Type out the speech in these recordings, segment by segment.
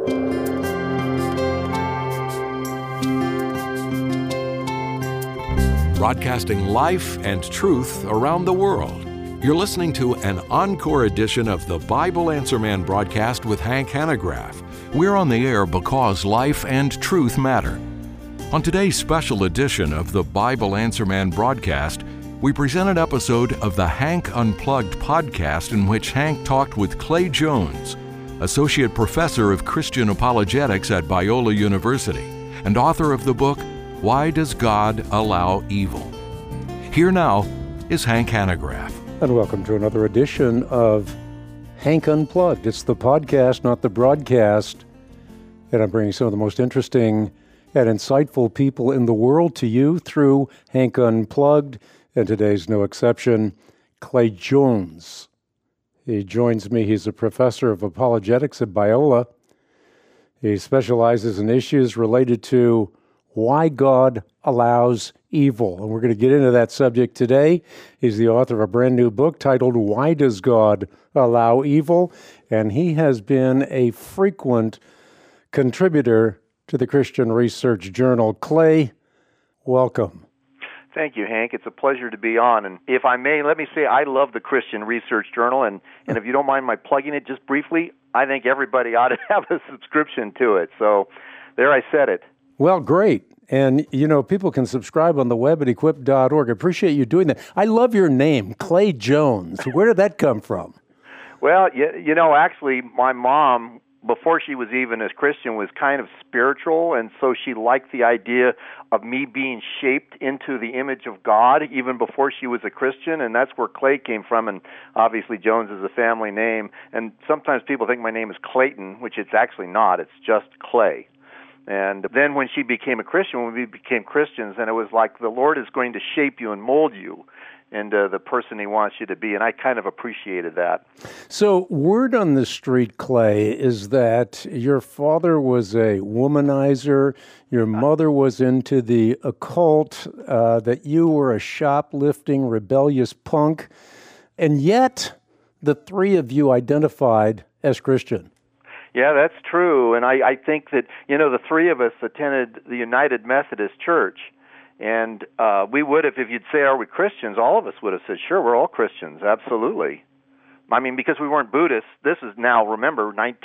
Broadcasting life and truth around the world. You're listening to an encore edition of the Bible Answer Man broadcast with Hank Hanegraaff. We're on the air because life and truth matter. On today's special edition of the Bible Answer Man broadcast, we present an episode of the Hank Unplugged podcast in which Hank talked with Clay Jones, Associate Professor of Christian Apologetics at Biola University and author of the book, Why Does God Allow Evil? Here now is Hank Hanegraaff. And welcome to another edition of Hank Unplugged. It's the podcast, not the broadcast. And I'm bringing some of the most interesting and insightful people in the world to you through Hank Unplugged. And today's no exception, Clay Jones. He joins me. He's a professor of apologetics at Biola. He specializes in issues related to why God allows evil. And we're going to get into that subject today. He's the author of a brand new book titled, Why Does God Allow Evil? And he has been a frequent contributor to the Christian Research Journal. Clay, welcome. Thank you, Hank. It's a pleasure to be on. And if I may, let me say I love the Christian Research Journal. And if you don't mind my plugging it just briefly, I think everybody ought to have a subscription to it. So there I said it. Well, great. And, you know, people can subscribe on the web at equip.org. I appreciate you doing that. I love your name, Clay Jones. Where did that come from? Well, you know, actually, my mom, before she was even as Christian, was kind of spiritual, and so she liked the idea of me being shaped into the image of God even before she was a Christian, and that's where Clay came from, and obviously Jones is a family name, and sometimes people think my name is Clayton, which it's actually not. It's just Clay. And then when she became a Christian, when we became Christians, and it was like the Lord is going to shape you and mold you into the person He wants you to be, and I kind of appreciated that. So word on the street, Clay, is that your father was a womanizer, your mother was into the occult, that you were a shoplifting, rebellious punk, and yet the three of you identified as Christian. Yeah, that's true, and I think that, you know, the three of us attended the United Methodist Church, and we would have, if you'd say, are we Christians, all of us would have said, sure, we're all Christians, absolutely. I mean, because we weren't Buddhists. This is now, remember, late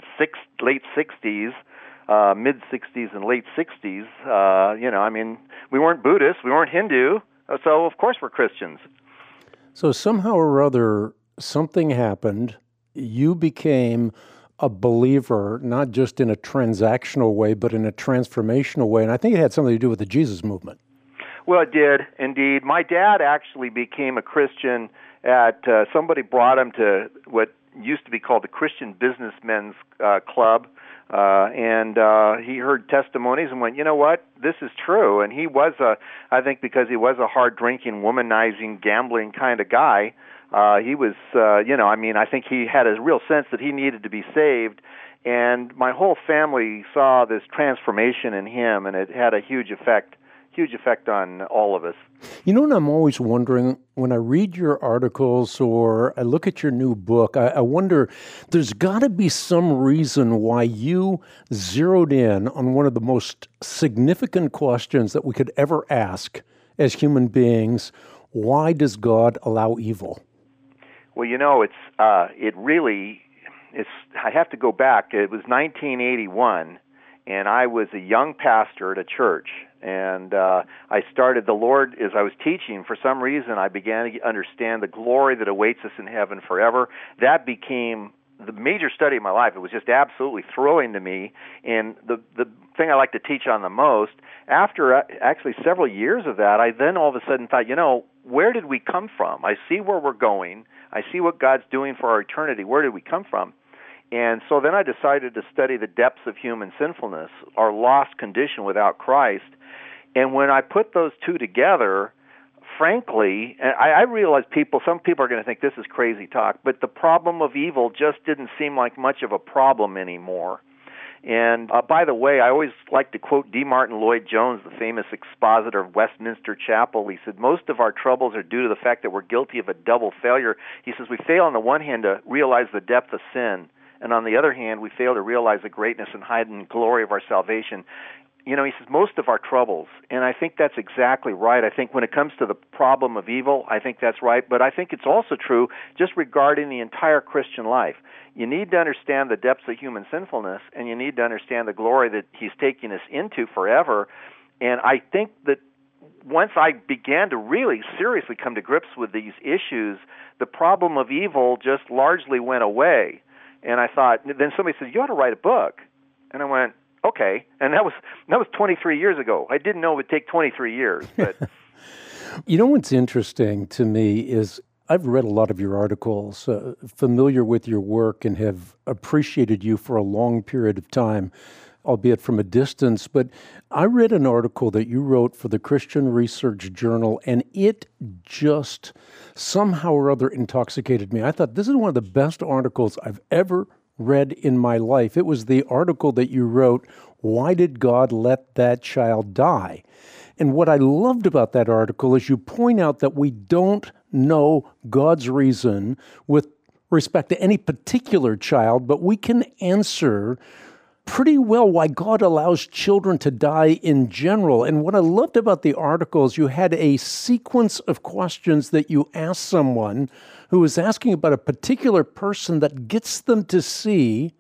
60s, mid-60s and late 60s, you know, I mean, we weren't Buddhists, we weren't Hindu, so of course we're Christians. So somehow or other, something happened, you became a believer, not just in a transactional way, but in a transformational way. And I think it had something to do with the Jesus movement. Well, it did, indeed. My dad actually became a Christian at, somebody brought him to what used to be called the Christian Businessmen's Club, and he heard testimonies and went, you know what, this is true. And he was, I think because he was a hard-drinking, womanizing, gambling kind of guy, he was, you know, I mean, I think he had a real sense that he needed to be saved, and my whole family saw this transformation in him, and it had a huge effect on all of us. You know what I'm always wondering, when I read your articles or I look at your new book, I wonder, there's got to be some reason why you zeroed in on one of the most significant questions that we could ever ask as human beings. Why does God allow evil? Well, you know, I have to go back. It was 1981, and I was a young pastor at a church, and I started, the Lord, as I was teaching, for some reason, I began to understand the glory that awaits us in heaven forever. That became the major study of my life. It was just absolutely thrilling to me, and the thing I like to teach on the most. After actually several years of that, I then all of a sudden thought, you know, where did we come from? I see where we're going. I see what God's doing for our eternity. Where did we come from? And so then I decided to study the depths of human sinfulness, our lost condition without Christ. And when I put those two together, frankly, I realize some people are going to think this is crazy talk, but the problem of evil just didn't seem like much of a problem anymore. And by the way, I always like to quote D. Martin Lloyd-Jones, the famous expositor of Westminster Chapel. He said, most of our troubles are due to the fact that we're guilty of a double failure. He says, we fail on the one hand to realize the depth of sin, and on the other hand, we fail to realize the greatness and hidden glory of our salvation. He says most of our troubles, and I think that's exactly right. I think when it comes to the problem of evil, I think that's right, but I think it's also true just regarding the entire Christian life. You need to understand the depths of human sinfulness, and you need to understand the glory that He's taking us into forever. And I think that once I began to really seriously come to grips with these issues, the problem of evil just largely went away. And I thought, then somebody said, you ought to write a book. And I went, okay. And that was 23 years ago. I didn't know it would take 23 years. But You know what's interesting to me is I've read a lot of your articles, familiar with your work, and have appreciated you for a long period of time, albeit from a distance. But I read an article that you wrote for the Christian Research Journal, and it just somehow or other intoxicated me. I thought, this is one of the best articles I've ever read in my life. It was the article that you wrote, "Why Did God Let That Child Die?" And what I loved about that article is you point out that we don't know God's reason with respect to any particular child, but we can answer pretty well why God allows children to die in general. And what I loved about the article is you had a sequence of questions that you asked someone who was asking about a particular person that gets them to see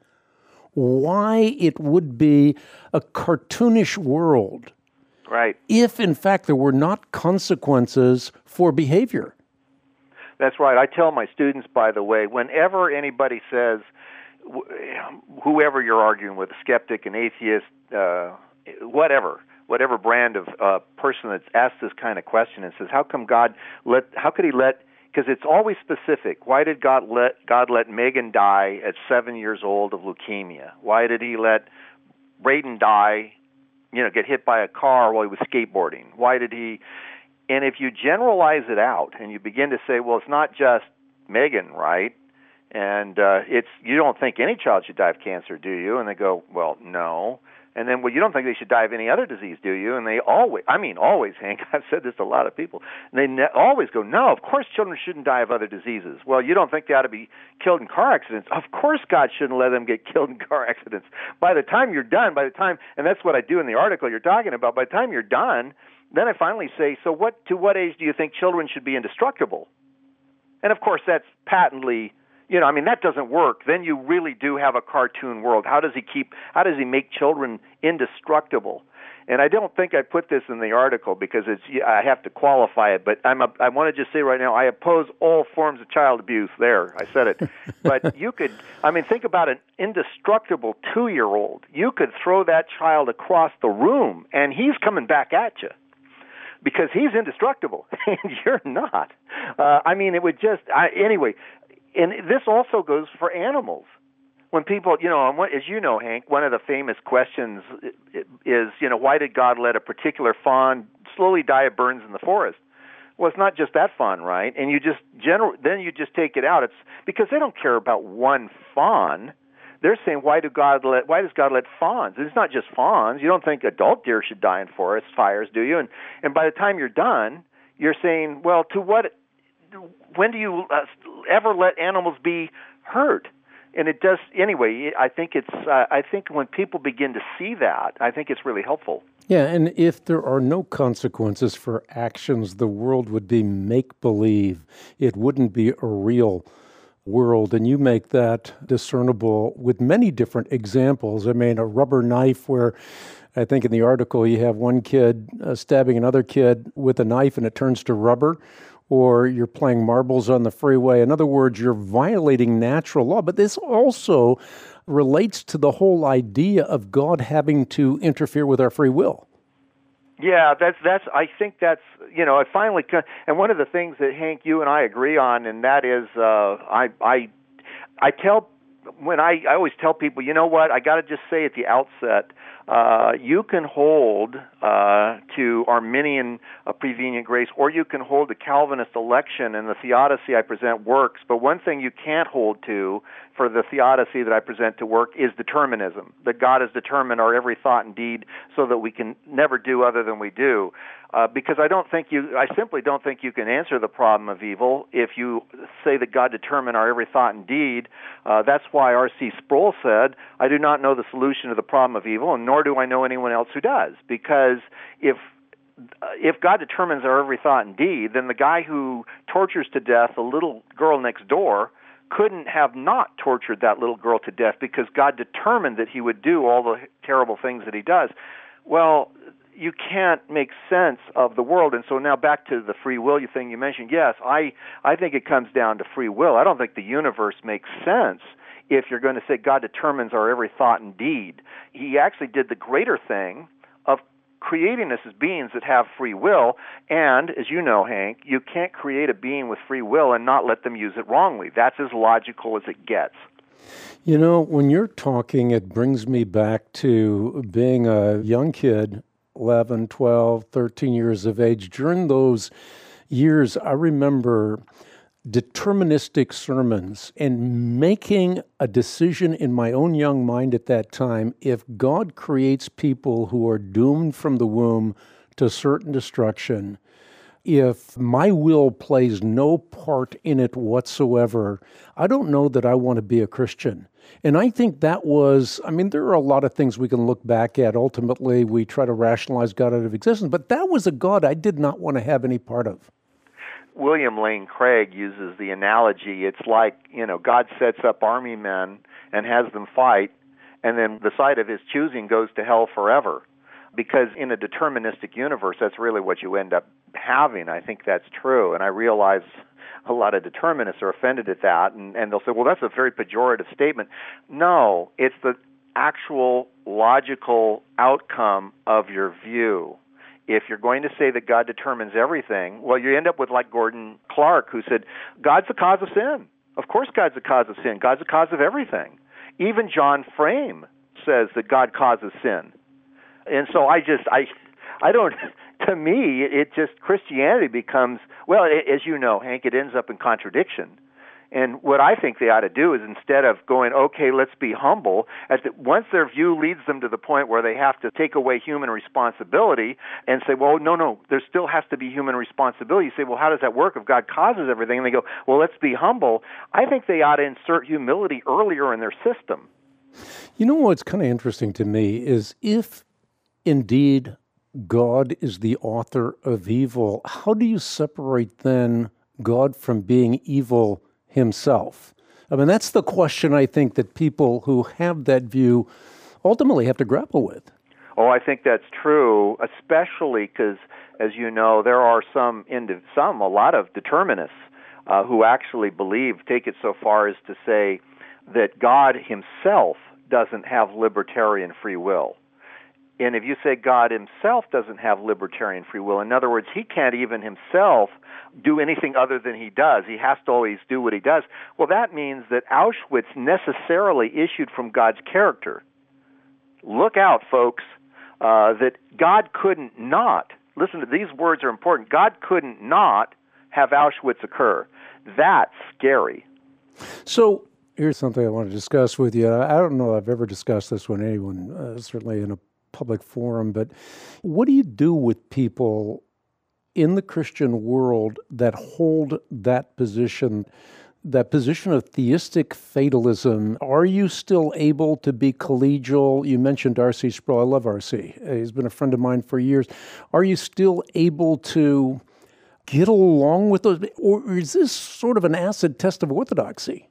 why it would be a cartoonish world. Right. If, in fact, there were not consequences for behavior. That's right. I tell my students, by the way, whenever anybody says, whoever you're arguing with, a skeptic, an atheist, whatever brand of person that's asked this kind of question and says, how could he let, because it's always specific. Why did God let Megan die at 7 years old of leukemia? Why did He let Braden die, get hit by a car while he was skateboarding? Why did He? And if you generalize it out and you begin to say, well, it's not just Megan, right? And you don't think any child should die of cancer, do you? And they go, well, no. And then, well, you don't think they should die of any other disease, do you? And they always, Hank, I've said this to a lot of people, and they always go, no, of course children shouldn't die of other diseases. Well, you don't think they ought to be killed in car accidents? Of course God shouldn't let them get killed in car accidents. By the time you're done, and that's what I do in the article you're talking about, by the time you're done, then I finally say, so to what age do you think children should be indestructible? And of course that's patently, that doesn't work. Then you really do have a cartoon world. How does he make children indestructible? And I don't think I put this in the article because I have to qualify it, but I want to just say right now, I oppose all forms of child abuse. There, I said it. But you could, think about an indestructible 2-year-old. You could throw that child across the room and he's coming back at you, because he's indestructible and you're not. It would just, anyway. And this also goes for animals. When people, as you know, Hank, one of the famous questions is, why did God let a particular fawn slowly die of burns in the forest? Well, it's not just that fawn, right? And then you just take it out. It's because they don't care about one fawn. They're saying, why does God let fawns? And it's not just fawns. You don't think adult deer should die in forest fires, do you? And by the time you're done, you're saying, well, when do you ever let animals be hurt? And it does anyway. I think when people begin to see that, I think it's really helpful. Yeah, and if there are no consequences for actions, the world would be make-believe. It wouldn't be a real world, and you make that discernible with many different examples. A rubber knife, where I think in the article you have one kid stabbing another kid with a knife and it turns to rubber, or you're playing marbles on the freeway. In other words, you're violating natural law. But this also relates to the whole idea of God having to interfere with our free will. Yeah, I think that's, I finally, and one of the things that, Hank, you and I agree on, and that is, I always tell people, you know what, I got to just say at the outset, you can hold to Arminian prevenient grace, or you can hold to Calvinist election, and the theodicy I present works. But one thing you can't hold to for the theodicy that I present to work is determinism, that God has determined our every thought and deed so that we can never do other than we do. Because I simply don't think you can answer the problem of evil if you say that God determined our every thought and deed. That's why R.C. Sproul said, I do not know the solution to the problem of evil, and nor do I know anyone else who does. Because if God determines our every thought and deed, then the guy who tortures to death a little girl next door couldn't have not tortured that little girl to death because God determined that he would do all the terrible things that he does. Well, you can't make sense of the world. And so now back to the free will thing you mentioned. Yes, I think it comes down to free will. I don't think the universe makes sense if you're going to say God determines our every thought and deed. He actually did the greater thing of creating us as beings that have free will. And, as you know, Hank, you can't create a being with free will and not let them use it wrongly. That's as logical as it gets. You know, when you're talking, it brings me back to being a young kid, 11, 12, 13 years of age. During those years, I remember deterministic sermons and making a decision in my own young mind at that time. If God creates people who are doomed from the womb to certain destruction, if my will plays no part in it whatsoever, I don't know that I want to be a Christian. And I think that was, there are a lot of things we can look back at. Ultimately, we try to rationalize God out of existence, but that was a God I did not want to have any part of. William Lane Craig uses the analogy, it's like, God sets up army men and has them fight, and then the side of his choosing goes to hell forever. Because in a deterministic universe, that's really what you end up having. I think that's true, and I realize a lot of determinists are offended at that, and they'll say, well, that's a very pejorative statement. No, it's the actual logical outcome of your view. If you're going to say that God determines everything, well, you end up with like Gordon Clark, who said, God's the cause of sin. Of course God's the cause of sin. God's the cause of everything. Even John Frame says that God causes sin. And so I don't, to me, it just, Christianity becomes, well, as you know, Hank, it ends up in contradiction. And what I think they ought to do is, instead of going, okay, let's be humble, once their view leads them to the point where they have to take away human responsibility and say, well, no, there still has to be human responsibility. You say, well, how does that work if God causes everything? And they go, well, let's be humble. I think they ought to insert humility earlier in their system. You know what's kind of interesting to me is, if indeed God is the author of evil, how do you separate then God from being evil himself? That's the question I think that people who have that view ultimately have to grapple with. Oh, I think that's true, especially because, as you know, there are a lot of determinists who actually take it so far as to say that God himself doesn't have libertarian free will. And if you say God himself doesn't have libertarian free will, in other words, he can't even himself do anything other than he does. He has to always do what he does. Well, that means that Auschwitz necessarily issued from God's character. Look out, folks, that God couldn't not, listen to these words are important, God couldn't not have Auschwitz occur. That's scary. So here's something I want to discuss with you. I don't know if I've ever discussed this with anyone, certainly in a public forum, but what do you do with people in the Christian world that hold that position of theistic fatalism? Are you still able to be collegial? You mentioned R.C. Sproul. I love R.C. He's been a friend of mine for years. Are you still able to get along with those? Or is this sort of an acid test of orthodoxy?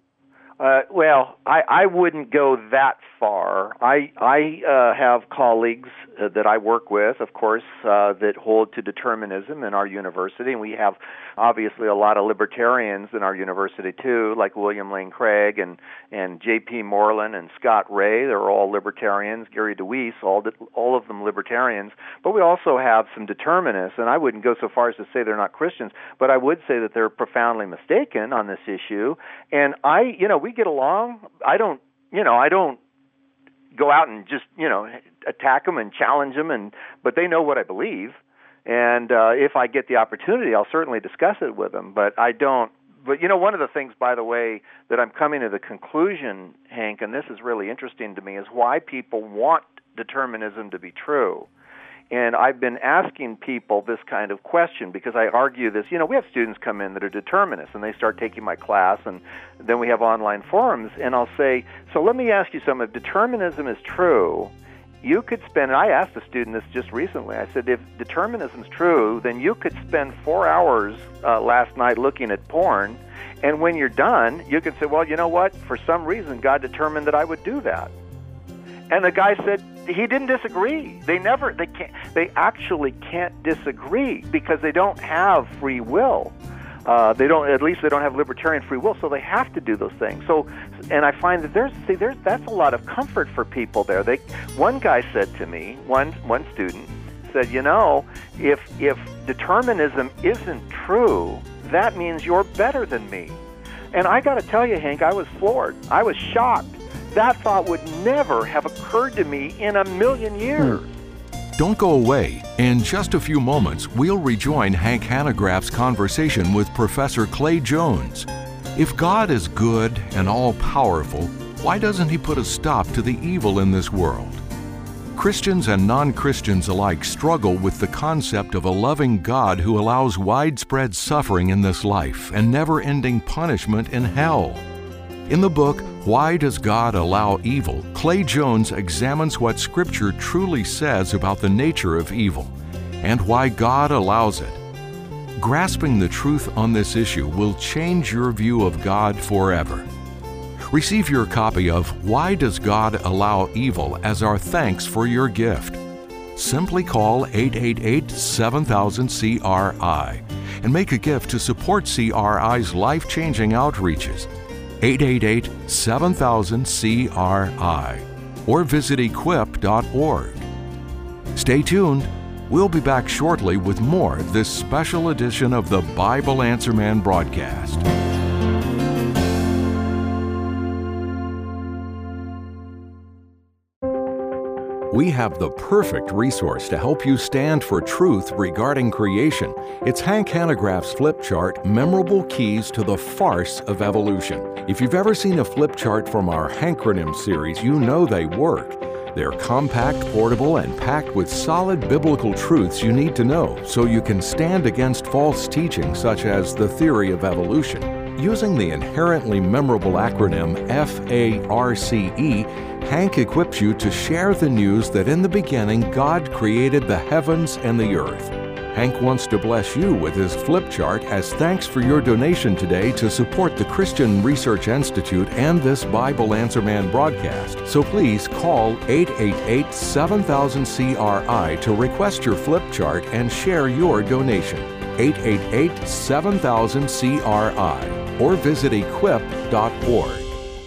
Well, I wouldn't go that far. I have colleagues that I work with, of course, that hold to determinism in our university, and we have obviously a lot of libertarians in our university too, like William Lane Craig and J.P. Moreland and Scott Ray. They're all libertarians. Gary DeWeese, all of them libertarians. But we also have some determinists, and I wouldn't go so far as to say they're not Christians, but I would say that they're profoundly mistaken on this issue. And we get along. I don't go out and just, attack them and challenge them, but they know what I believe. And if I get the opportunity, I'll certainly discuss it with them. But I don't. But, one of the things, by the way, that I'm coming to the conclusion, Hank, and this is really interesting to me, is why people want determinism to be true. And I've been asking people this kind of question because I argue this. We have students come in that are determinists, and they start taking my class, and then we have online forums, and I'll say, so let me ask you something. If determinism is true, you could spend, and I asked a student this just recently, I said, if determinism is true, then you could spend 4 hours last night looking at porn, and when you're done, you can say, well, you know what? For some reason, God determined that I would do that. And the guy said he didn't disagree. They actually can't disagree because they don't have free will. At least they don't have libertarian free will, so they have to do those things. So, and I find that that's a lot of comfort for people there. One guy said to me, one student said, if determinism isn't true, that means you're better than me. And I got to tell you, Hank, I was floored. I was shocked. That thought would never have occurred to me in a million years. Don't go away. In just a few moments, we'll rejoin Hank Hanegraaff's conversation with Professor Clay Jones. If God is good and all-powerful, why doesn't He put a stop to the evil in this world? Christians and non-Christians alike struggle with the concept of a loving God who allows widespread suffering in this life and never-ending punishment in hell. In the book, Why Does God Allow Evil?, Clay Jones examines what Scripture truly says about the nature of evil and why God allows it. Grasping the truth on this issue will change your view of God forever. Receive your copy of Why Does God Allow Evil as our thanks for your gift. Simply call 888-7000-CRI and make a gift to support CRI's life-changing outreaches. 888-7000-CRI or visit equip.org. Stay tuned. We'll be back shortly with more of this special edition of the Bible Answer Man broadcast. We have the perfect resource to help you stand for truth regarding creation. It's Hank Hanegraaff's flip chart, Memorable Keys to the Farce of Evolution. If you've ever seen a flip chart from our Hankronym series, you know they work. They're compact, portable, and packed with solid biblical truths you need to know so you can stand against false teaching such as the theory of evolution. Using the inherently memorable acronym FARCE, Hank equips you to share the news that in the beginning God created the heavens and the earth. Hank wants to bless you with his flip chart as thanks for your donation today to support the Christian Research Institute and this Bible Answer Man broadcast. So please call 888-7000-CRI to request your flip chart and share your donation. 888-7000-CRI or visit equip.org.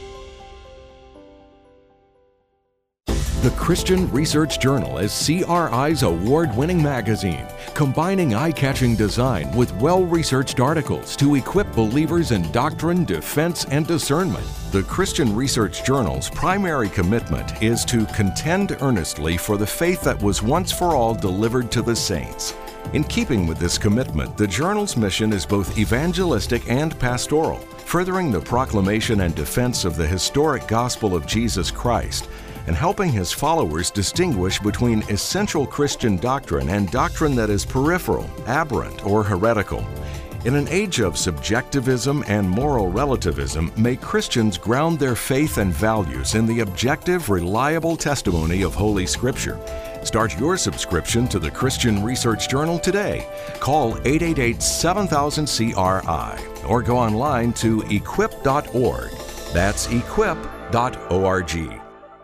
The Christian Research Journal is CRI's award-winning magazine, combining eye-catching design with well-researched articles to equip believers in doctrine, defense, and discernment. The Christian Research Journal's primary commitment is to contend earnestly for the faith that was once for all delivered to the saints. In keeping with this commitment, the journal's mission is both evangelistic and pastoral, furthering the proclamation and defense of the historic gospel of Jesus Christ, and helping his followers distinguish between essential Christian doctrine and doctrine that is peripheral, aberrant, or heretical. In an age of subjectivism and moral relativism, may Christians ground their faith and values in the objective, reliable testimony of Holy Scripture. Start your subscription to the Christian Research Journal today. Call 888-7000-CRI or go online to equip.org. That's equip.org.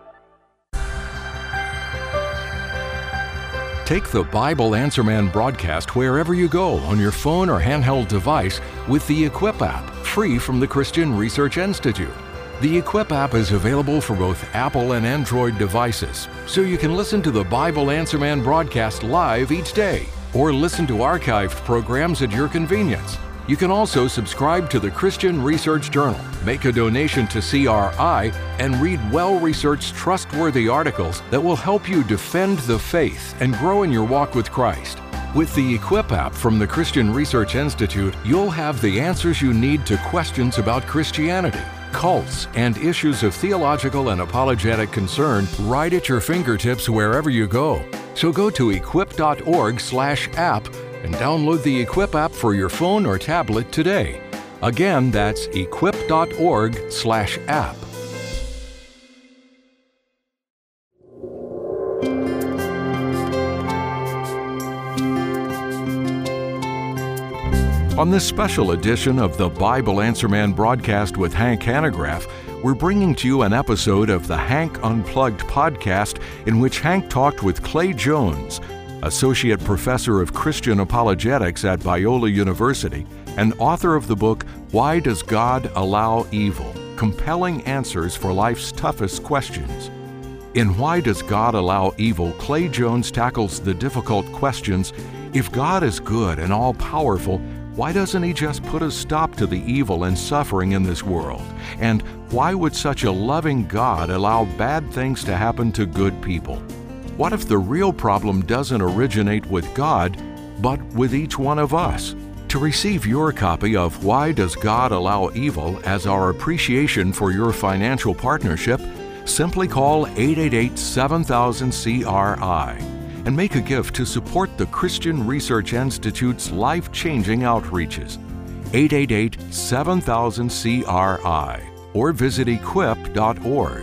Take the Bible Answer Man broadcast wherever you go on your phone or handheld device with the Equip app, free from the Christian Research Institute. The Equip app is available for both Apple and Android devices, so you can listen to the Bible Answer Man broadcast live each day or listen to archived programs at your convenience. You can also subscribe to the Christian Research Journal, make a donation to CRI, and read well-researched, trustworthy articles that will help you defend the faith and grow in your walk with Christ. With the Equip app from the Christian Research Institute, you'll have the answers you need to questions about Christianity, cults, and issues of theological and apologetic concern right at your fingertips wherever you go. So go to equip.org/app and download the Equip app for your phone or tablet today. Again, that's equip.org/app. On this special edition of the Bible Answer Man broadcast with Hank Hanegraaff, we're bringing to you an episode of the Hank Unplugged podcast in which Hank talked with Clay Jones, Associate Professor of Christian Apologetics at Biola University and author of the book, Why Does God Allow Evil? Compelling Answers for Life's Toughest Questions. In Why Does God Allow Evil?, Clay Jones tackles the difficult questions: if God is good and all-powerful, why doesn't He just put a stop to the evil and suffering in this world? And why would such a loving God allow bad things to happen to good people? What if the real problem doesn't originate with God, but with each one of us? To receive your copy of Why Does God Allow Evil as our appreciation for your financial partnership, simply call 888-7000-CRI and make a gift to support the Christian Research Institute's life-changing outreaches. 888-7000-CRI or visit equip.org.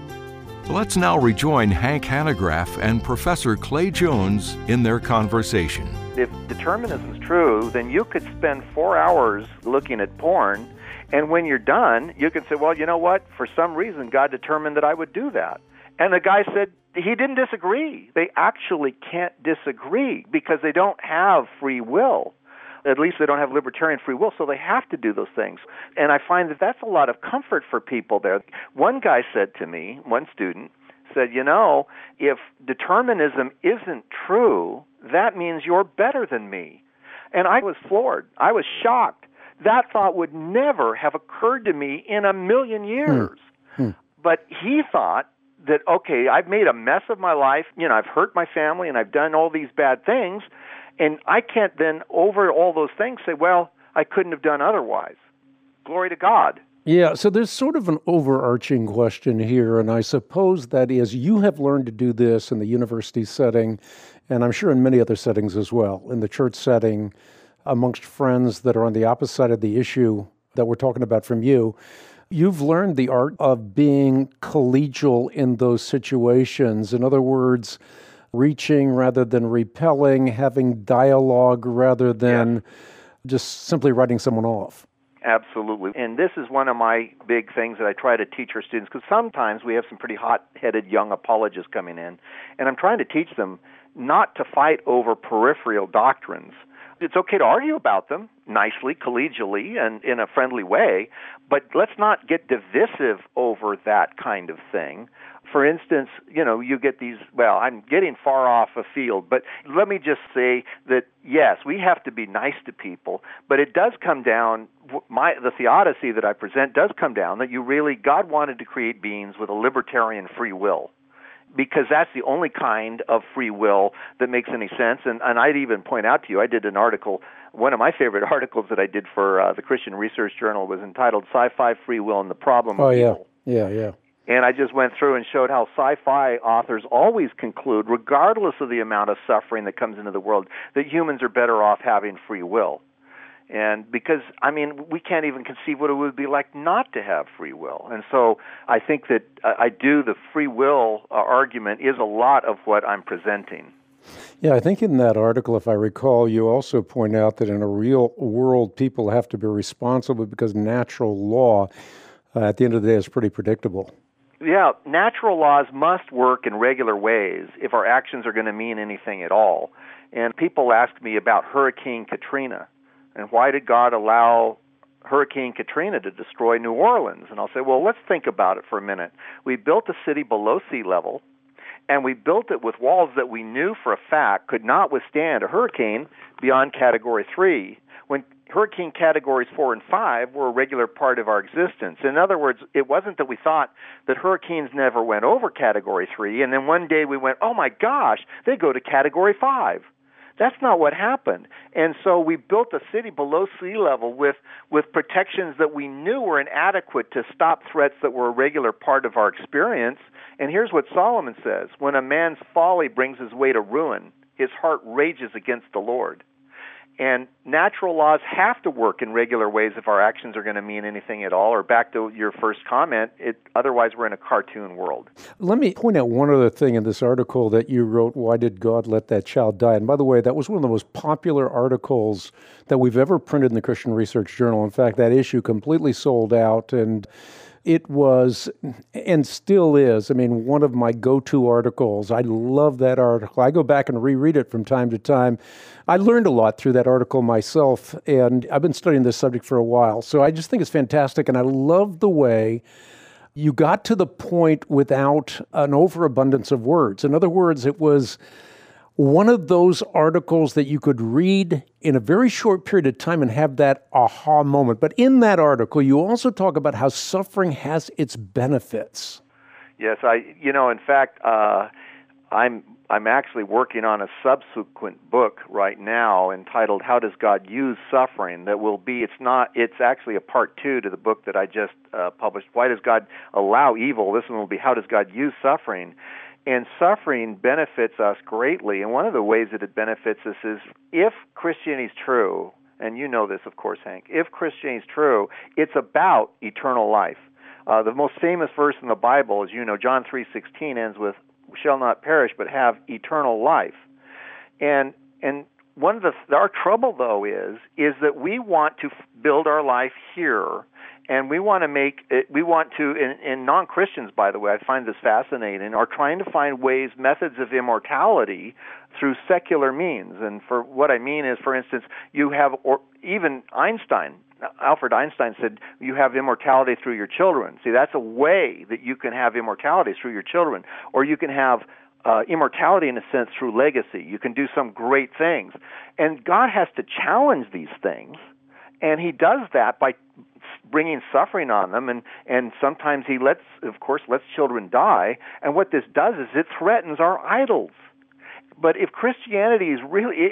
Let's now rejoin Hank Hanegraaff and Professor Clay Jones in their conversation. If determinism is true, then you could spend 4 hours looking at porn, and when you're done, you can say, well, you know what? For some reason, God determined that I would do that. And the guy said he didn't disagree. They actually can't disagree because they don't have free will. At least they don't have libertarian free will, so they have to do those things. And I find that that's a lot of comfort for people there. One guy said to me, one student, said, you know, if determinism isn't true, that means you're better than me. And I was floored. I was shocked. That thought would never have occurred to me in a million years. But he thought that, okay, I've made a mess of my life. You know, I've hurt my family and I've done all these bad things. And I can't then, over all those things, say, well, I couldn't have done otherwise. Glory to God. Yeah, so there's sort of an overarching question here, and I suppose that is, you have learned to do this in the university setting, and I'm sure in many other settings as well, in the church setting, amongst friends that are on the opposite side of the issue that we're talking about from you. You've learned the art of being collegial in those situations. In other words, reaching rather than repelling, having dialogue rather than just simply writing someone off. Absolutely. And this is one of my big things that I try to teach our students, because sometimes we have some pretty hot-headed young apologists coming in, and I'm trying to teach them not to fight over peripheral doctrines. It's okay to argue about them nicely, collegially, and in a friendly way, but let's not get divisive over that kind of thing. For instance, you know, you get these, well, I'm getting far off a field, but let me just say that, yes, we have to be nice to people, but it does come down, the theodicy that I present does come down that God wanted to create beings with a libertarian free will, because that's the only kind of free will that makes any sense. And I'd even point out to you, I did an article, one of my favorite articles that I did for the Christian Research Journal was entitled Sci-Fi Free Will and the Problem of Evil. Yeah. And I just went through and showed how sci-fi authors always conclude, regardless of the amount of suffering that comes into the world, that humans are better off having free will. And because, I mean, we can't even conceive what it would be like not to have free will. And so I think that the free will argument is a lot of what I'm presenting. Yeah, I think in that article, if I recall, you also point out that in a real world, people have to be responsible because natural law, at the end of the day, is pretty predictable. Yeah, natural laws must work in regular ways if our actions are going to mean anything at all. And people ask me about Hurricane Katrina, and why did God allow Hurricane Katrina to destroy New Orleans? And I'll say, well, let's think about it for a minute. We built a city below sea level, and we built it with walls that we knew for a fact could not withstand a hurricane beyond Category 3. When hurricane categories 4 and 5 were a regular part of our existence. In other words, it wasn't that we thought that hurricanes never went over category 3, and then one day we went, oh my gosh, they go to category 5. That's not what happened. And so we built a city below sea level with protections that we knew were inadequate to stop threats that were a regular part of our experience. And here's what Solomon says: when a man's folly brings his way to ruin, his heart rages against the Lord. And natural laws have to work in regular ways if our actions are going to mean anything at all. Or back to your first comment, otherwise we're in a cartoon world. Let me point out one other thing in this article that you wrote, Why Did God Let That Child Die? And by the way, that was one of the most popular articles that we've ever printed in the Christian Research Journal. In fact, that issue completely sold out, and it was, and still is, one of my go-to articles. I love that article. I go back and reread it from time to time. I learned a lot through that article myself, and I've been studying this subject for a while. So I just think it's fantastic, and I love the way you got to the point without an overabundance of words. In other words, it was one of those articles that you could read in a very short period of time and have that aha moment. But in that article, you also talk about how suffering has its benefits. Yes, in fact, I'm actually working on a subsequent book right now entitled "How Does God Use Suffering?" That will be, it's actually a part 2 to the book that I just published. Why does God allow evil? This one will be, how does God use suffering? And suffering benefits us greatly. And one of the ways that it benefits us is if Christianity is true, and you know this, of course, Hank, if Christianity is true, it's about eternal life. The most famous verse in the Bible, as you know, John 3:16 ends with, shall not perish but have eternal life. And one of our trouble, though, is that we want to build our life here. And we want to and non-Christians, by the way, I find this fascinating, are trying to find methods of immortality through secular means. And for what I mean is, for instance, you have, or even Albert Einstein said, you have immortality through your children. See, that's a way that you can have immortality through your children. Or you can have immortality, in a sense, through legacy. You can do some great things. And God has to challenge these things, and He does that by bringing suffering on them, and sometimes He lets children die. And what this does is it threatens our idols. But if Christianity is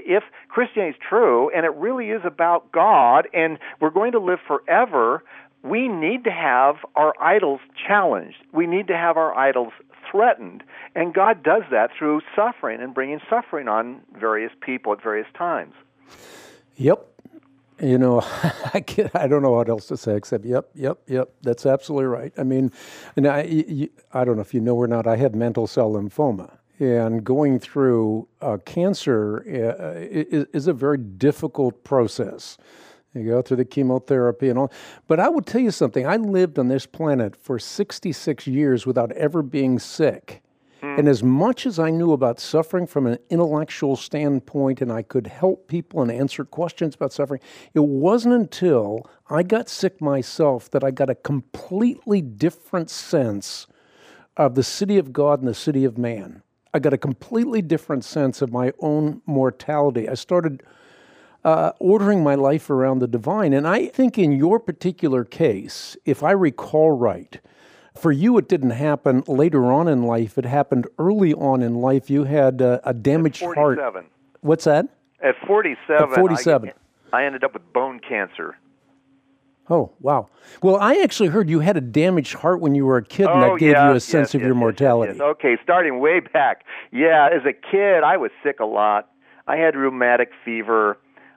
true, and it really is about God, and we're going to live forever, we need to have our idols challenged. We need to have our idols threatened. And God does that through suffering and bringing suffering on various people at various times. Yep. I don't know what else to say except yep. That's absolutely right. I don't know if you know or not, I have mantle cell lymphoma. And going through cancer is a very difficult process. You go through the chemotherapy and all. But I will tell you something. I lived on this planet for 66 years without ever being sick. And as much as I knew about suffering from an intellectual standpoint, and I could help people and answer questions about suffering, it wasn't until I got sick myself that I got a completely different sense of the city of God and the city of man. I got a completely different sense of my own mortality. I started ordering my life around the divine. And I think in your particular case, if I recall right, for you, it didn't happen later on in life. It happened early on in life. You had a damaged heart. At 47. What's that? At 47. At 47. I ended up with bone cancer. Oh, wow. Well, I actually heard you had a damaged heart when you were a kid, and that gave you a sense of your mortality. Yes. Okay, starting way back. Yeah, as a kid, I was sick a lot. I had rheumatic fever.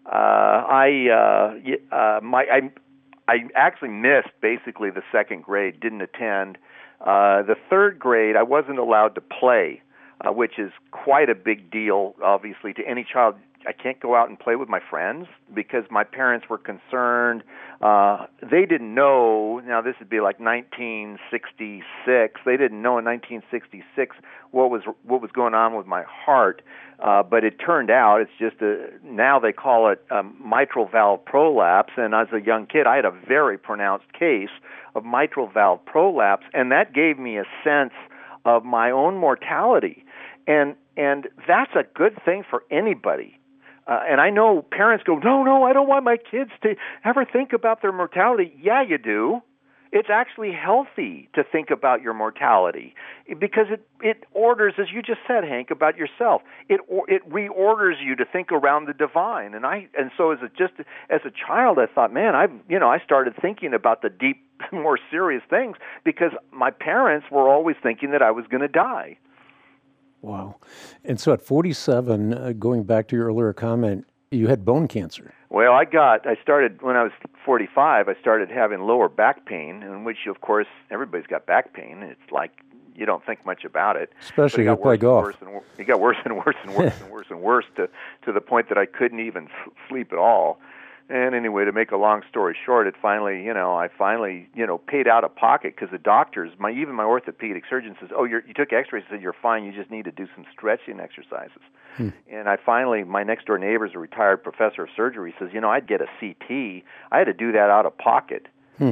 I actually missed basically the second grade, didn't attend. The third grade, I wasn't allowed to play, which is quite a big deal, obviously, to any child. I can't go out and play with my friends because my parents were concerned. They didn't know, now this would be like 1966, they didn't know in 1966 what was going on with my heart. But it turned out it's just now they call it mitral valve prolapse, and as a young kid I had a very pronounced case of mitral valve prolapse, and that gave me a sense of my own mortality. And that's a good thing for anybody. And I know parents go, no, I don't want my kids to ever think about their mortality. Yeah, you do. It's actually healthy to think about your mortality because it orders, as you just said, Hank, about yourself. It reorders you to think around the divine. And so as a child, I thought, man, I started thinking about the deep, more serious things because my parents were always thinking that I was going to die. Wow. And so at 47, going back to your earlier comment, you had bone cancer. Well, I started when I was 45, I started having lower back pain, in which, of course, everybody's got back pain. It's like you don't think much about it. Especially if you play golf. It got worse and worse and worse and worse and worse to the point that I couldn't even sleep at all. And anyway, to make a long story short, I finally paid out of pocket because the doctors, even my orthopedic surgeon says, you took x-rays, said you're fine, you just need to do some stretching exercises. And my next door neighbor's a retired professor of surgery, says, I'd get a CT. I had to do that out of pocket.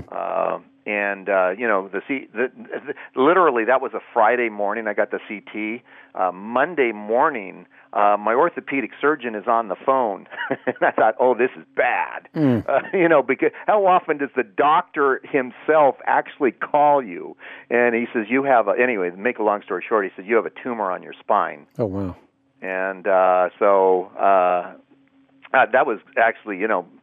Literally that was a Friday morning I got the CT. Monday morning, my orthopedic surgeon is on the phone. And I thought, this is bad. Because how often does the doctor himself actually call you? And he says, anyway, to make a long story short, he says, you have a tumor on your spine. Oh, wow. And that was actually,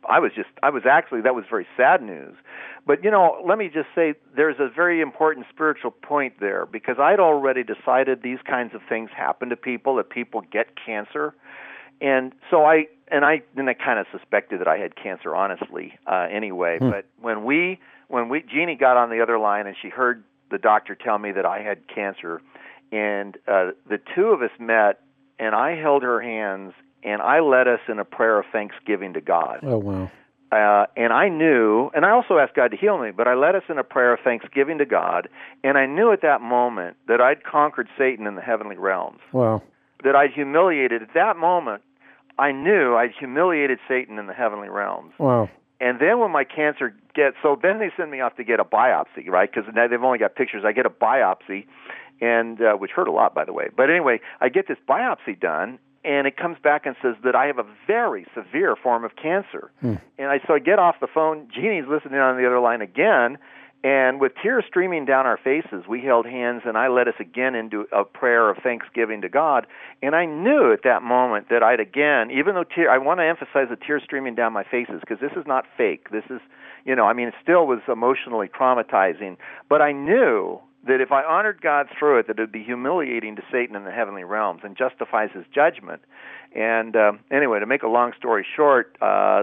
that was very sad news. But, let me just say there's a very important spiritual point there because I'd already decided these kinds of things happen to people, that people get cancer. And so I kind of suspected that I had cancer, honestly, anyway. But when Jeannie got on the other line and she heard the doctor tell me that I had cancer, and the two of us met, and I held her hands, and I led us in a prayer of thanksgiving to God. Oh, wow. And I knew, and I also asked God to heal me, but I led us in a prayer of thanksgiving to God, and I knew at that moment that I'd conquered Satan in the heavenly realms. Wow. That I'd humiliated, at that moment, I knew I'd humiliated Satan in the heavenly realms. Wow. And then when my cancer then they send me off to get a biopsy, right? Because they've only got pictures. I get a biopsy, and which hurt a lot, by the way. But anyway, I get this biopsy done, and it comes back and says that I have a very severe form of cancer. And so I get off the phone. Jeannie's listening on the other line again, and with tears streaming down our faces, we held hands, and I led us again into a prayer of thanksgiving to God. And I knew at that moment that I'd again, even though I want to emphasize the tears streaming down my faces because this is not fake. This is, it still was emotionally traumatizing, but I knew that if I honored God through it, that it would be humiliating to Satan in the heavenly realms and justifies his judgment. And anyway, to make a long story short,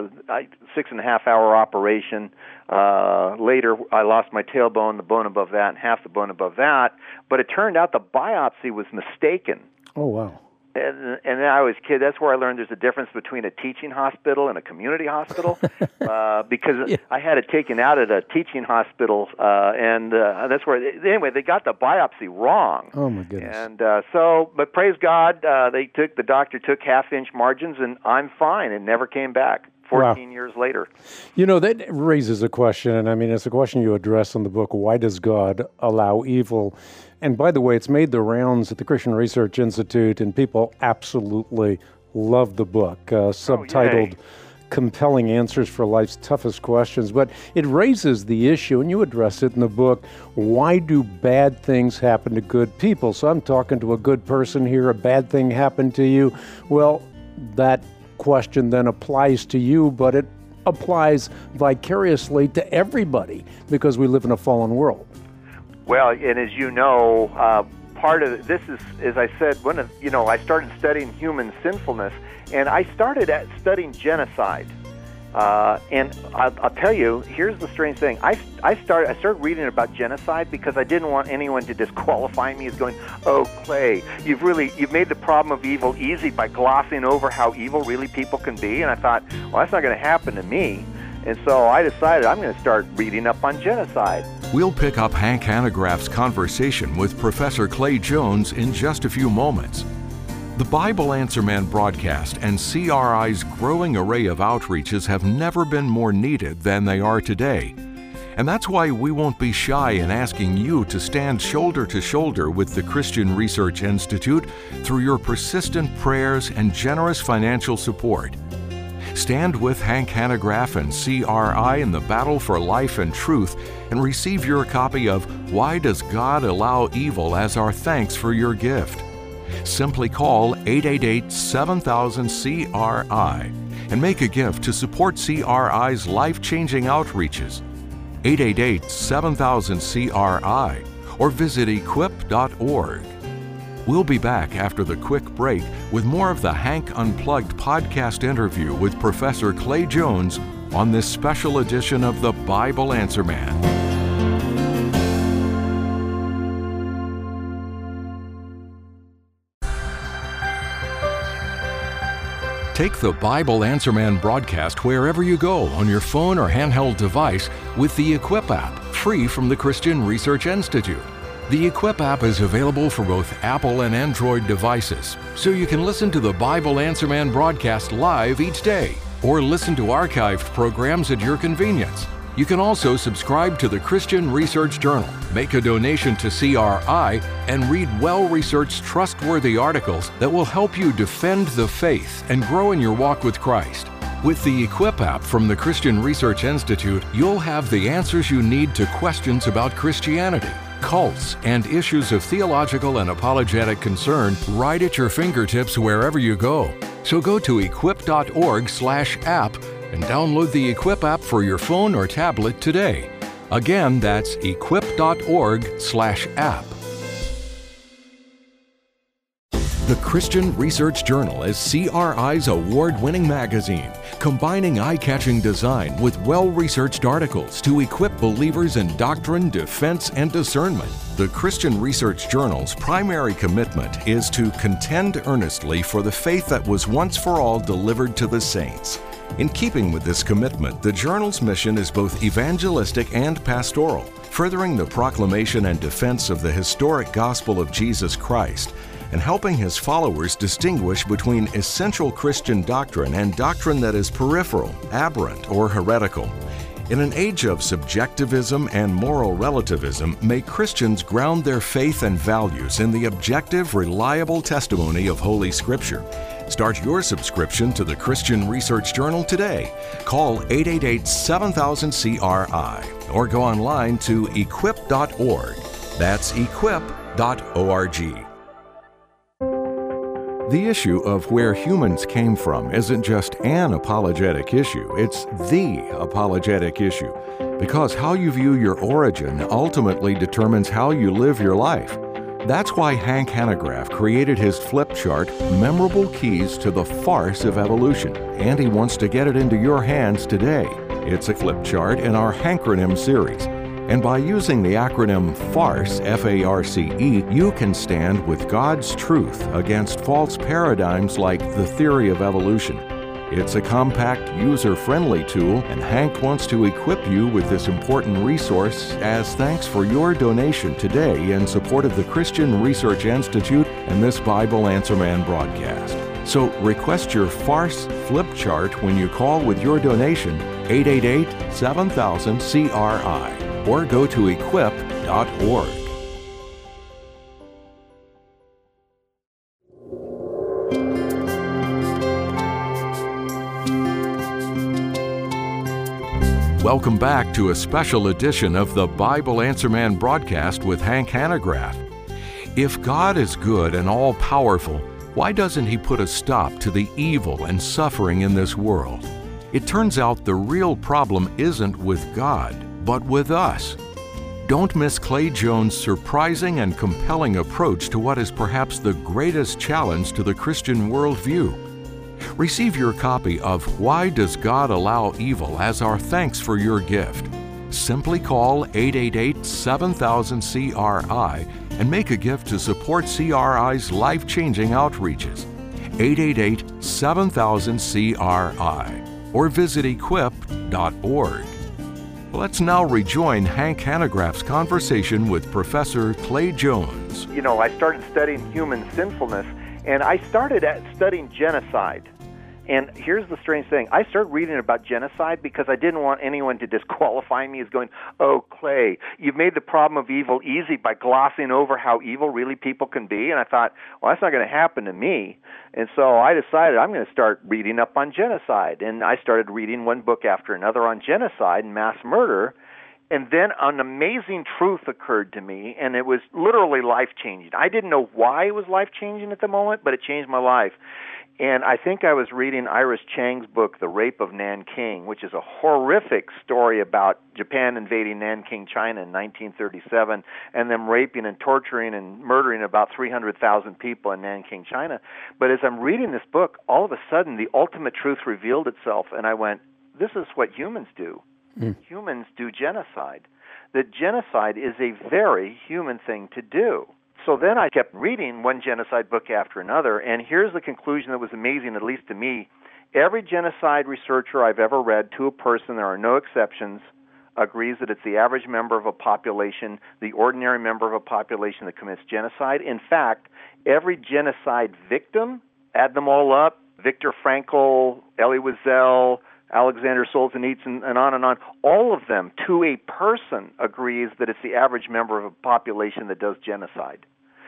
6.5-hour operation. Later, I lost my tailbone, the bone above that, and half the bone above that. But it turned out the biopsy was mistaken. Oh, wow. And then I was a kid. That's where I learned there's a difference between a teaching hospital and a community hospital, because I had it taken out at a teaching hospital, and that's where. Anyway, they got the biopsy wrong. Oh my goodness! And but praise God, the doctor took half-inch margins, and I'm fine, and never came back. 14 years later. That raises a question, and it's a question you address in the book, Why Does God Allow Evil? And by the way, it's made the rounds at the Christian Research Institute, and people absolutely love the book, subtitled Compelling Answers for Life's Toughest Questions. But it raises the issue, and you address it in the book, why do bad things happen to good people? So I'm talking to a good person here, a bad thing happened to you. Well, that question then applies to you, but it applies vicariously to everybody because we live in a fallen world. Well, and as you know, part of this is, as I said, I started studying human sinfulness, and I started studying genocide. And I'll tell you, here's the strange thing. I started reading about genocide because I didn't want anyone to disqualify me as going, "Oh, Clay, you've made the problem of evil easy by glossing over how evil really people can be." And I thought, well, that's not going to happen to me. And so I decided I'm going to start reading up on genocide. We'll pick up Hank Hanegraaff's conversation with Professor Clay Jones in just a few moments. The Bible Answer Man broadcast and CRI's growing array of outreaches have never been more needed than they are today. And that's why we won't be shy in asking you to stand shoulder to shoulder with the Christian Research Institute through your persistent prayers and generous financial support. Stand with Hank Hanegraaff and CRI in the battle for life and truth and receive your copy of Why Does God Allow Evil as Our Thanks for Your Gift. Simply call 888-7000-CRI and make a gift to support CRI's life-changing outreaches. 888-7000-CRI or visit equip.org. We'll be back after the quick break with more of the Hank Unplugged podcast interview with Professor Clay Jones on this special edition of the Bible Answer Man. Take the Bible Answer Man broadcast wherever you go on your phone or handheld device with the Equip app, free from the Christian Research Institute. The Equip app is available for both Apple and Android devices, so you can listen to the Bible Answer Man broadcast live each day, or listen to archived programs at your convenience. You can also subscribe to the Christian Research Journal, make a donation to CRI, and read well-researched, trustworthy articles that will help you defend the faith and grow in your walk with Christ. With the Equip app from the Christian Research Institute, you'll have the answers you need to questions about Christianity, cults, and issues of theological and apologetic concern right at your fingertips wherever you go. So go to equip.org/app and download the Equip app for your phone or tablet today. Again, that's equip.org/app. The Christian Research Journal is CRI's award-winning magazine, combining eye-catching design with well-researched articles to equip believers in doctrine, defense, and discernment. The Christian Research Journal's primary commitment is to contend earnestly for the faith that was once for all delivered to the saints. In keeping with this commitment, the journal's mission is both evangelistic and pastoral, furthering the proclamation and defense of the historic gospel of Jesus Christ, and helping his followers distinguish between essential Christian doctrine and doctrine that is peripheral, aberrant, or heretical. In an age of subjectivism and moral relativism, may Christians ground their faith and values in the objective, reliable testimony of Holy Scripture. Start your subscription to the Christian Research Journal today. Call 888-7000-CRI or go online to equip.org. That's equip.org. The issue of where humans came from isn't just an apologetic issue, it's the apologetic issue, because how you view your origin ultimately determines how you live your life. That's why Hank Hanegraaff created his flip chart, Memorable Keys to the Farce of Evolution, and he wants to get it into your hands today. It's a flip chart in our Hankronym series. And by using the acronym FARCE, F-A-R-C-E, you can stand with God's truth against false paradigms like the theory of evolution. It's a compact, user-friendly tool, and Hank wants to equip you with this important resource as thanks for your donation today in support of the Christian Research Institute and this Bible Answer Man broadcast. So request your FARCE flip chart when you call with your donation, 888-7000-CRI. Or go to equip.org. Welcome back to a special edition of the Bible Answer Man broadcast with Hank Hanegraaff. If God is good and all-powerful, why doesn't He put a stop to the evil and suffering in this world? It turns out the real problem isn't with God, but with us. Don't miss Clay Jones' surprising and compelling approach to what is perhaps the greatest challenge to the Christian worldview. Receive your copy of Why Does God Allow Evil as Our Thanks for Your Gift. Simply call 888-7000-CRI and make a gift to support CRI's life-changing outreaches. 888-7000-CRI or visit equip.org. Let's now rejoin Hank Hanegraaff's conversation with Professor Clay Jones. You know, I started studying human sinfulness, and I started studying genocide. And here's the strange thing. I started reading about genocide because I didn't want anyone to disqualify me as going, oh, Clay, you've made the problem of evil easy by glossing over how evil really people can be. And I thought, well, that's not going to happen to me. And so I decided I'm going to start reading up on genocide. And I started reading one book after another on genocide and mass murder. And then an amazing truth occurred to me, and it was literally life-changing. I didn't know why it was life-changing at the moment, but it changed my life. And I think I was reading Iris Chang's book, The Rape of Nanking, which is a horrific story about Japan invading Nanking, China in 1937, and them raping and torturing and murdering about 300,000 people in Nanking, China. But as I'm reading this book, all of a sudden the ultimate truth revealed itself, and I went, this is what humans do. Humans do genocide. That genocide is a very human thing to do. So then I kept reading one genocide book after another, and here's the conclusion that was amazing, at least to me. Every genocide researcher I've ever read, to a person, there are no exceptions, agrees that it's the average member of a population, the ordinary member of a population that commits genocide. In fact, every genocide victim, add them all up, Viktor Frankl, Elie Wiesel, Alexander Solzhenitsyn, and on, all of them, to a person, agrees that it's the average member of a population that does genocide.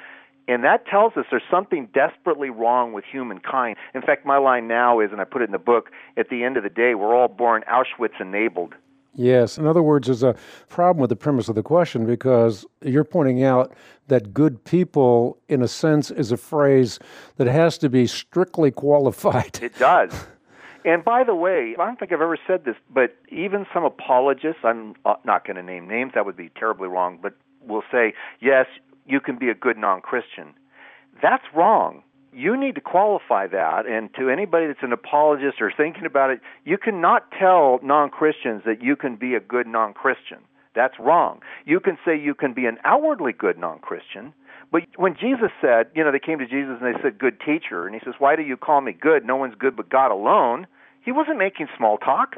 And that tells us there's something desperately wrong with humankind. In fact, my line now is, and I put it in the book, at the end of the day, we're all born Auschwitz-enabled. Yes. In other words, there's a problem with the premise of the question, because you're pointing out that good people, in a sense, is a phrase that has to be strictly qualified. It does. And by the way, I don't think I've ever said this, but even some apologists, I'm not going to name names, that would be terribly wrong, but will say, yes, you can be a good non-Christian. That's wrong. You need to qualify that, and to anybody that's an apologist or thinking about it, you cannot tell non-Christians that you can be a good non-Christian. That's wrong. You can say you can be an outwardly good non-Christian, but when Jesus said, they came to Jesus and they said, good teacher, and he says, why do you call me good? No one's good but God alone. He wasn't making small talk.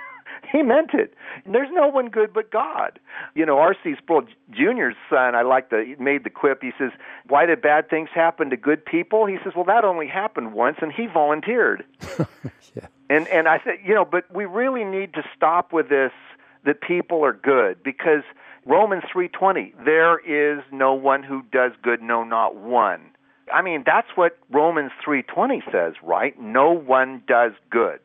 He meant it. There's no one good but God. R.C. Sproul Jr.'s son, he made the quip. He says, why did bad things happen to good people? He says, well, that only happened once, and he volunteered. Yeah. And I said, but we really need to stop with this, that people are good, because Romans 3:20, there is no one who does good, no, not one. I mean, that's what Romans 3:20 says, right? No one does good.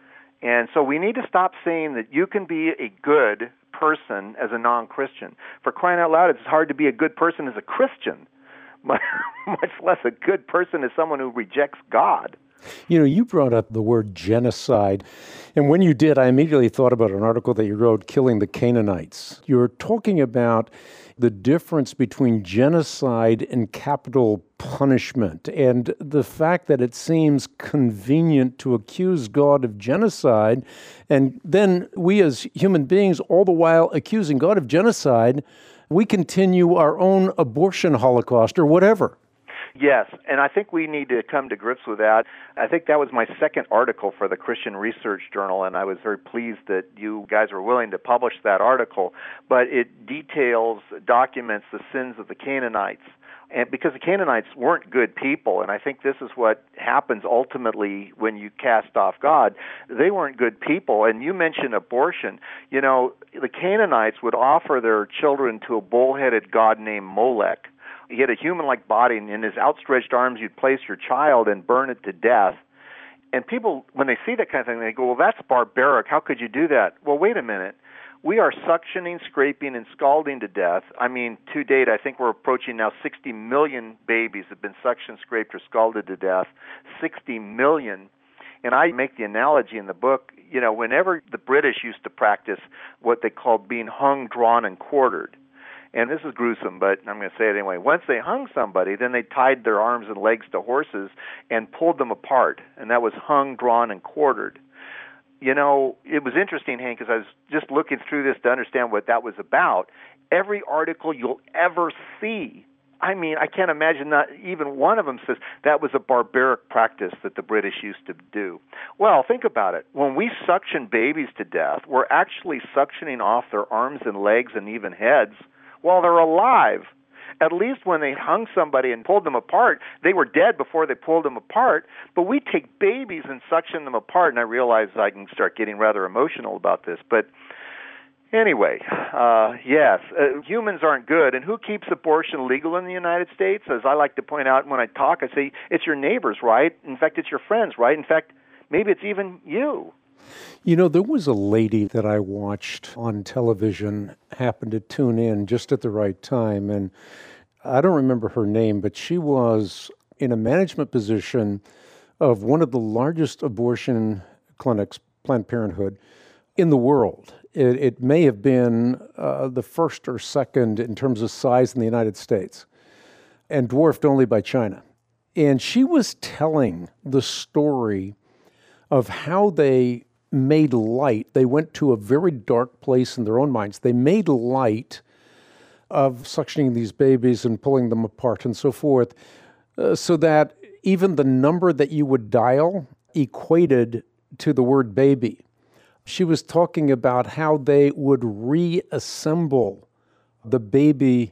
And so we need to stop saying that you can be a good person as a non-Christian. For crying out loud, it's hard to be a good person as a Christian, much less a good person as someone who rejects God. You brought up the word genocide, and when you did, I immediately thought about an article that you wrote, Killing the Canaanites. You're talking about the difference between genocide and capital punishment, and the fact that it seems convenient to accuse God of genocide, and then we as human beings, all the while accusing God of genocide, we continue our own abortion holocaust or whatever. Yes, and I think we need to come to grips with that. I think that was my second article for the Christian Research Journal, and I was very pleased that you guys were willing to publish that article. But it documents the sins of the Canaanites. And because the Canaanites weren't good people, and I think this is what happens ultimately when you cast off God. They weren't good people. And you mentioned abortion. The Canaanites would offer their children to a bull-headed god named Molech. He had a human-like body, and in his outstretched arms you'd place your child and burn it to death. And people, when they see that kind of thing, they go, well, that's barbaric. How could you do that? Well, wait a minute. We are suctioning, scraping, and scalding to death. I mean, to date, I think we're approaching now 60 million babies have been suction, scraped, or scalded to death. 60 million. And I make the analogy in the book, whenever the British used to practice what they called being hung, drawn, and quartered. And this is gruesome, but I'm going to say it anyway. Once they hung somebody, then they tied their arms and legs to horses and pulled them apart. And that was hung, drawn, and quartered. It was interesting, Hank, because I was just looking through this to understand what that was about. Every article you'll ever see, I can't imagine not even one of them says that was a barbaric practice that the British used to do. Well, think about it. When we suction babies to death, we're actually suctioning off their arms and legs and even heads while they're alive. At least when they hung somebody and pulled them apart, they were dead before they pulled them apart. But we take babies and suction them apart, and I realize I can start getting rather emotional about this. But anyway, yes, humans aren't good. And who keeps abortion legal in the United States? As I like to point out when I talk, I say it's your neighbors, right? In fact, it's your friends, right? In fact, maybe it's even you. You know, there was a lady that I watched on television, happened to tune in just at the right time, and I don't remember her name, but she was in a management position of one of the largest abortion clinics, Planned Parenthood, in the world. It may have been the first or second in terms of size in the United States, and dwarfed only by China. And she was telling the story of how they made light. They went to a very dark place in their own minds. They made light of suctioning these babies and pulling them apart and so forth, so that even the number that you would dial equated to the word baby. She was talking about how they would reassemble the baby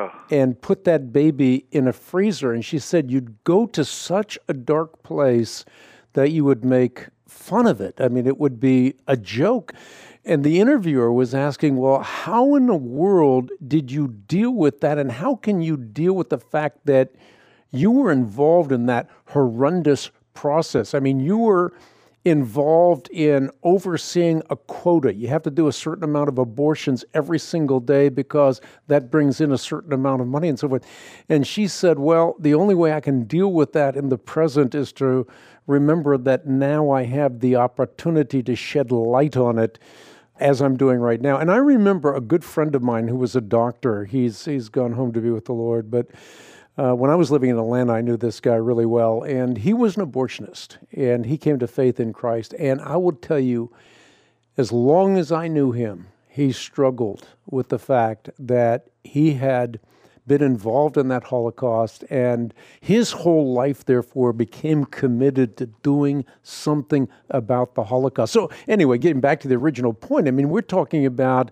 and put that baby in a freezer. And she said you'd go to such a dark place that you would make fun of it. I mean, it would be a joke. And the interviewer was asking, well, how in the world did you deal with that? And how can you deal with the fact that you were involved in that horrendous process? I mean, you were involved in overseeing a quota. You have to do a certain amount of abortions every single day because that brings in a certain amount of money and so forth. And she said, well, the only way I can deal with that in the present is to remember that now I have the opportunity to shed light on it as I'm doing right now. And I remember a good friend of mine who was a doctor. He's gone home to be with the Lord, but when I was living in Atlanta, I knew this guy really well, and he was an abortionist, and he came to faith in Christ. And I will tell you, as long as I knew him, he struggled with the fact that he had been involved in that Holocaust, and his whole life, therefore, became committed to doing something about the Holocaust. So anyway, getting back to the original point, I mean, we're talking about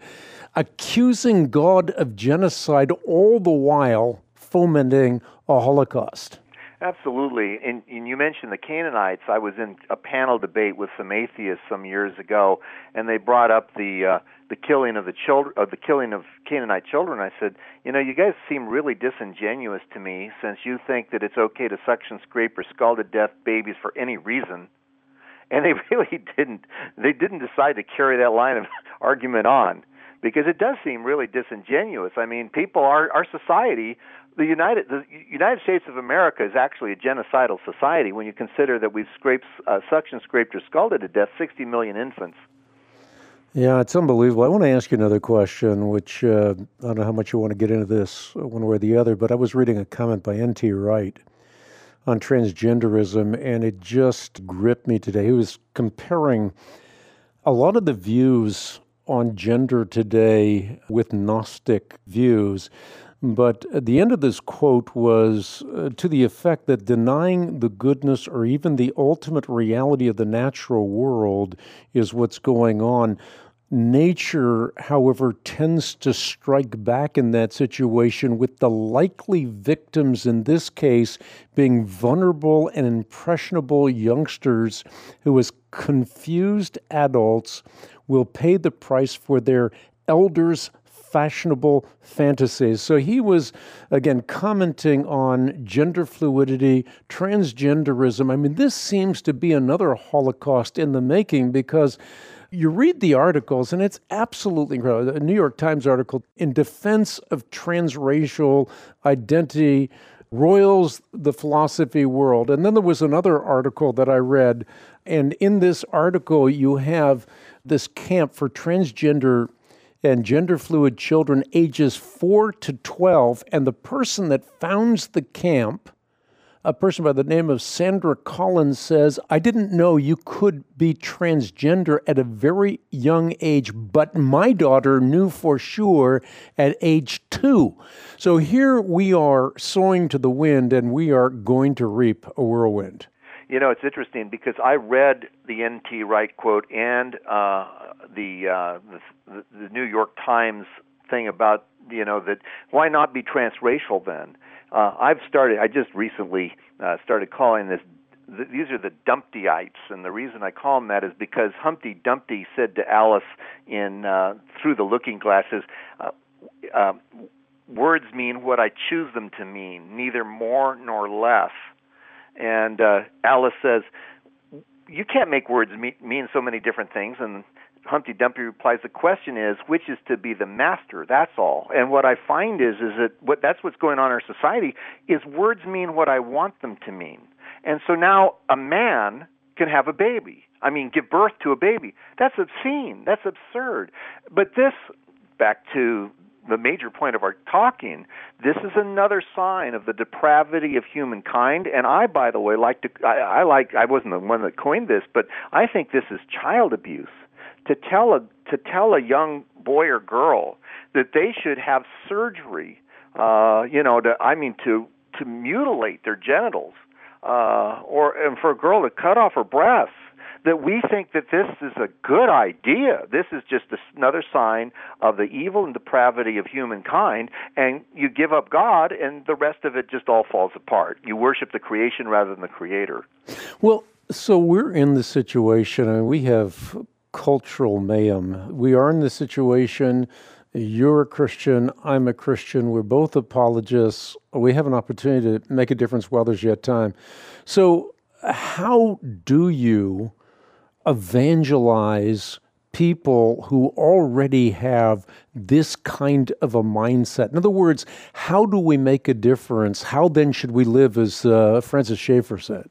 accusing God of genocide all the while fomenting a Holocaust. Absolutely. And you mentioned the Canaanites. I was in a panel debate with some atheists some years ago, and they brought up the killing of the killing of Canaanite children. I said, you guys seem really disingenuous to me, since you think that it's okay to suction, scrape, or scald to death babies for any reason. And they really didn't. They didn't decide to carry that line of argument on, because it does seem really disingenuous. I mean, our society. The United States of America is actually a genocidal society when you consider that we've suction, scraped, or scalded to death 60 million infants. Yeah, it's unbelievable. I want to ask you another question, which I don't know how much you want to get into this one way or the other, but I was reading a comment by N.T. Wright on transgenderism, and it just gripped me today. He was comparing a lot of the views on gender today with Gnostic views. But at the end of this quote was to the effect that denying the goodness or even the ultimate reality of the natural world is what's going on. Nature, however, tends to strike back in that situation, with the likely victims in this case being vulnerable and impressionable youngsters who, as confused adults, will pay the price for their elders' fashionable fantasies. So he was, again, commenting on gender fluidity, transgenderism. I mean, this seems to be another Holocaust in the making, because you read the articles, and it's absolutely incredible. A New York Times article in defense of transracial identity roils the philosophy world. And then there was another article that I read, and in this article you have this camp for transgender and gender fluid children ages 4 to 12, and the person that founds the camp, a person by the name of Sandra Collins, says, I didn't know you could be transgender at a very young age, but my daughter knew for sure at age 2. So here we are sowing to the wind, and we are going to reap a whirlwind. It's interesting because I read the N.T. Wright quote and the New York Times thing about, that why not be transracial then? I just recently started calling these are the Dumptyites, and the reason I call them that is because Humpty Dumpty said to Alice in Through the Looking Glasses, words mean what I choose them to mean, neither more nor less. And Alice says, you can't make words mean so many different things. And Humpty Dumpty replies, the question is, which is to be the master? That's all. And what I find is that that's what's going on in our society, is words mean what I want them to mean. And so now a man can have a baby. Give birth to a baby. That's obscene. That's absurd. But this, back to the major point of our talking, this is another sign of the depravity of humankind. And I, by the way, I wasn't the one that coined this, but I think this is child abuse. To tell a young boy or girl that they should have surgery, to mutilate their genitals, and for a girl to cut off her breasts, that we think that this is a good idea. This is just another sign of the evil and depravity of humankind, and you give up God, and the rest of it just all falls apart. You worship the creation rather than the Creator. Well, so we're in the situation, and we have cultural mayhem. We are in the situation, you're a Christian, I'm a Christian, we're both apologists, we have an opportunity to make a difference while there's yet time. So how do you evangelize people who already have this kind of a mindset? In other words, how do we make a difference? How then should we live, as Francis Schaeffer said?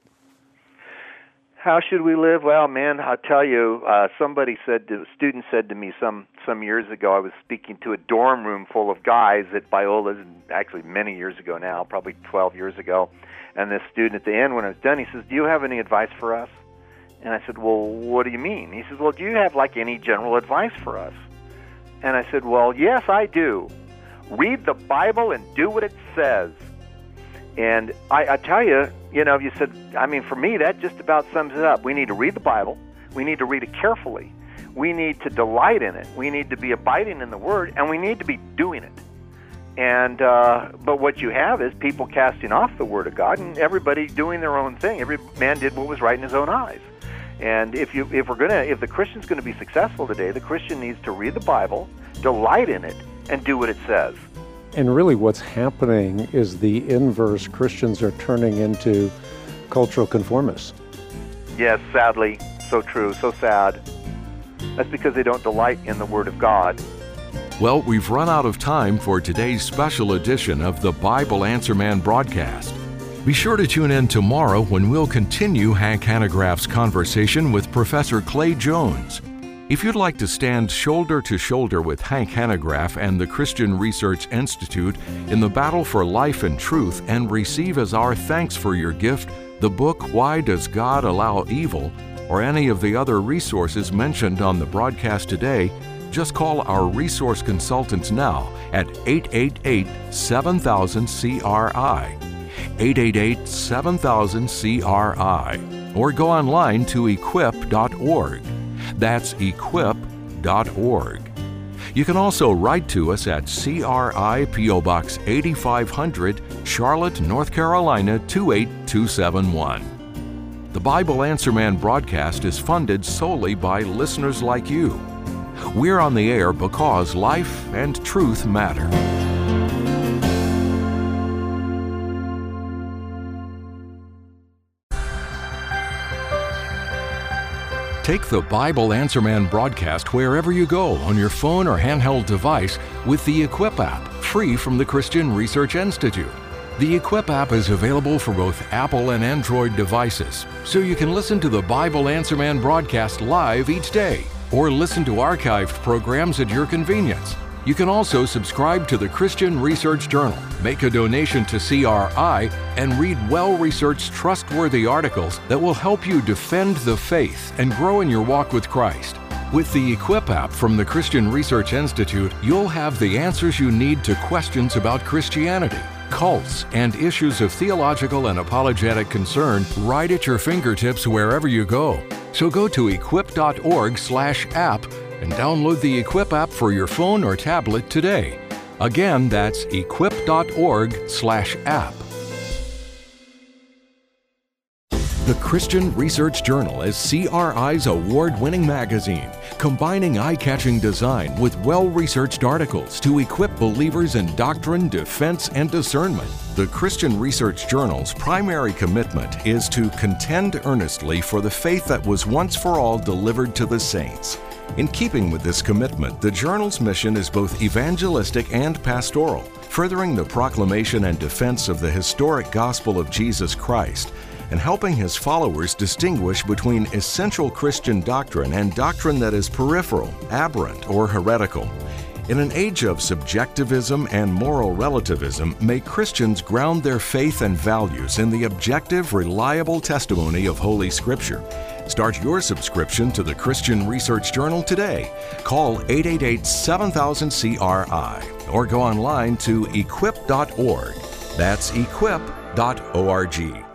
How should we live? Well, man, I'll tell you, a student said to me some years ago, I was speaking to a dorm room full of guys at Biola, actually many years ago now, probably 12 years ago, and this student at the end, when I was done, he says, do you have any advice for us? And I said, well, what do you mean? He says, well, do you have any general advice for us? And I said, well, yes, I do. Read the Bible and do what it says. And I tell you, you said, for me, that just about sums it up. We need to read the Bible. We need to read it carefully. We need to delight in it. We need to be abiding in the Word, and we need to be doing it. And but what you have is people casting off the Word of God, and everybody doing their own thing. Every man did what was right in his own eyes. And if the Christian's going to be successful today, the Christian needs to read the Bible, delight in it, and do what it says. And really what's happening is the inverse. Christians are turning into cultural conformists. Yes, sadly, so true, so sad. That's because they don't delight in the Word of God. Well, we've run out of time for today's special edition of the Bible Answer Man broadcast. Be sure to tune in tomorrow when we'll continue Hank Hanegraaff's conversation with Professor Clay Jones. If you'd like to stand shoulder to shoulder with Hank Hanegraaff and the Christian Research Institute in the battle for life and truth and receive as our thanks for your gift the book Why Does God Allow Evil, or any of the other resources mentioned on the broadcast today, just call our resource consultants now at 888-7000-CRI, 888-7000-CRI, or go online to equip.org. That's equip.org. You can also write to us at CRI P.O. Box 8500, Charlotte, North Carolina 28271. The Bible Answer Man broadcast is funded solely by listeners like you. We're on the air because life and truth matter. Take the Bible Answer Man broadcast wherever you go on your phone or handheld device with the Equip app, free from the Christian Research Institute. The Equip app is available for both Apple and Android devices, so you can listen to the Bible Answer Man broadcast live each day, or listen to archived programs at your convenience. You can also subscribe to the Christian Research Journal, make a donation to CRI, and read well-researched, trustworthy articles that will help you defend the faith and grow in your walk with Christ. With the Equip app from the Christian Research Institute, you'll have the answers you need to questions about Christianity, cults, and issues of theological and apologetic concern right at your fingertips wherever you go. So go to equip.org/app and download the Equip app for your phone or tablet today. Again, that's equip.org/app. The Christian Research Journal is CRI's award-winning magazine, combining eye-catching design with well-researched articles to equip believers in doctrine, defense, and discernment. The Christian Research Journal's primary commitment is to contend earnestly for the faith that was once for all delivered to the saints. In keeping with this commitment, the journal's mission is both evangelistic and pastoral, furthering the proclamation and defense of the historic gospel of Jesus Christ, and helping his followers distinguish between essential Christian doctrine and doctrine that is peripheral, aberrant, or heretical. In an age of subjectivism and moral relativism, may Christians ground their faith and values in the objective, reliable testimony of Holy Scripture. Start your subscription to the Christian Research Journal today. Call 888-7000-CRI or go online to equip.org. That's equip.org.